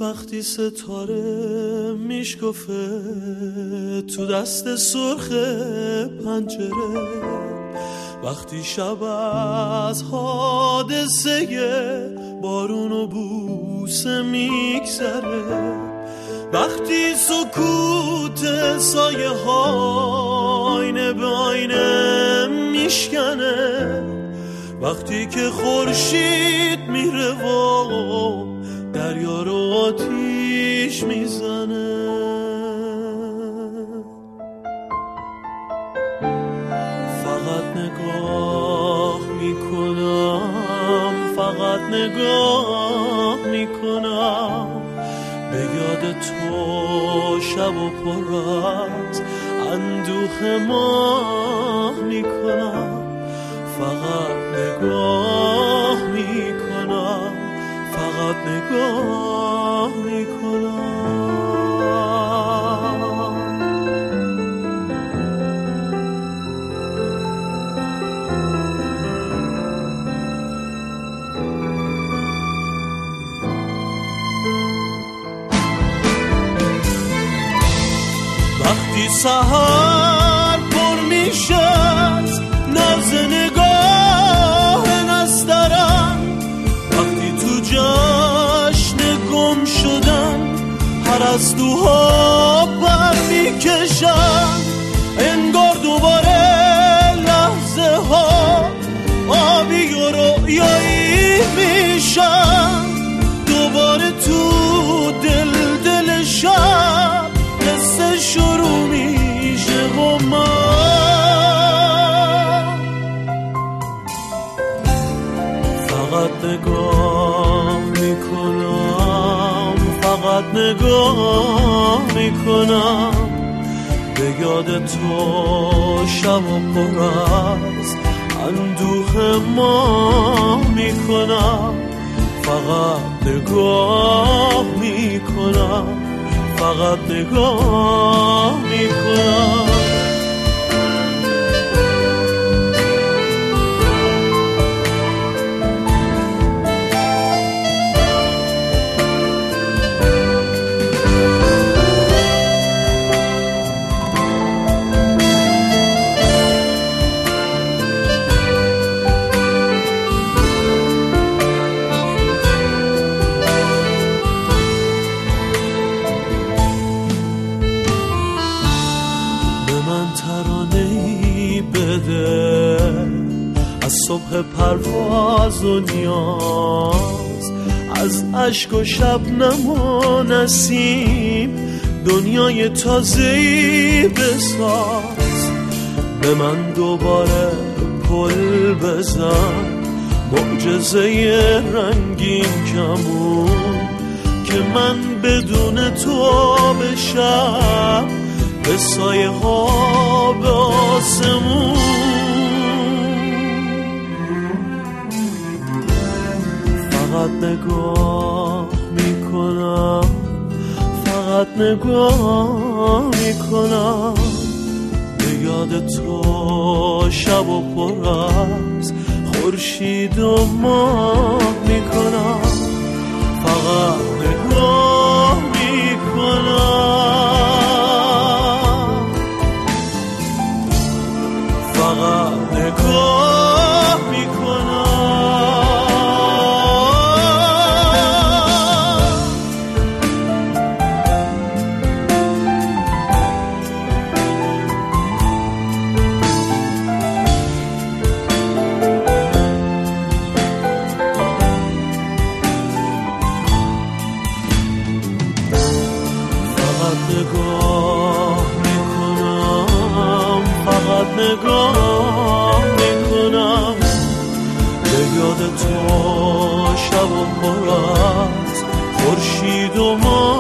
وقتی ستاره میشکفه تو دست سرخ پنجره، وقتی شب از حادثه بارون و بوسه میگذره، وقتی سکوت سایه ها آینه به آینه میشکنه، وقتی که خورشید میره و دریا رو آتیش میزنه. فقط نگاه میکنم، فقط نگاه میکنم، به یاد تو شب و پر از اندوه ماه میکنم. فقط نگاه میکنم، فقط نگاه میکنم. وقتی سحر پر میشه از ناز نگاه نسترن، وقتی تو جشن گم شدن پرستوها پر میکشن، انگار دوباره لحظه ها آبی و رویایی میشن، دوباره تو دل شب قصه شروع میشه و من فقط نگاه میکنم، فقط نگاه میکنم، به یاد تو شب و پر از اندوه ما میکنم. فقط نگاه میکنم، فقط نگاه میکنم. از صبح پرواز و نیاز، از اشک و شبنم و نسیم، دنیای تازه‌ای بساز. به من دوباره پل بزن، معجزه رنگین کمون، که من بدون تو بشم به سایه ها به آسمون. فقط نگاه میکنم، فقط نگاه میکنم، به یاد تو شب و پر از خورشید و ماه میکنم. فقط نگاه میکنم، فقط نگاه میکنم. نگاه میکنم، به یاد تو شب و پر از خورشید و ماه